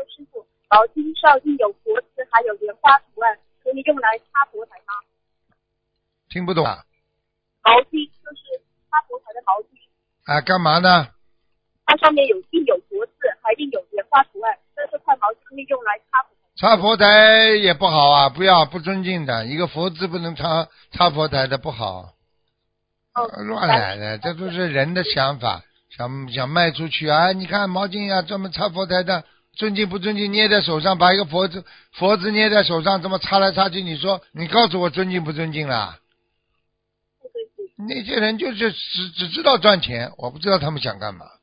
师傅，毛巾上印有佛字还有莲花图案，可以用来擦佛台吗？ 听不懂啊？ 毛巾就是擦佛台的毛巾。 啊，干嘛呢？ 它上面印有佛字，还印有莲花图案，这块毛巾可以用来擦佛台。 擦佛台也不好啊，不尊敬的，一个佛字不能擦佛台的不好。乱来的，这都是人的想法，想卖出去啊！你看毛巾啊，专门擦佛台的，尊敬不尊敬？捏在手上，把一个佛字捏在手上，这么擦来擦去，你说你告诉我尊敬不尊敬啦？那些人就是只知道赚钱，我不知道他们想干嘛。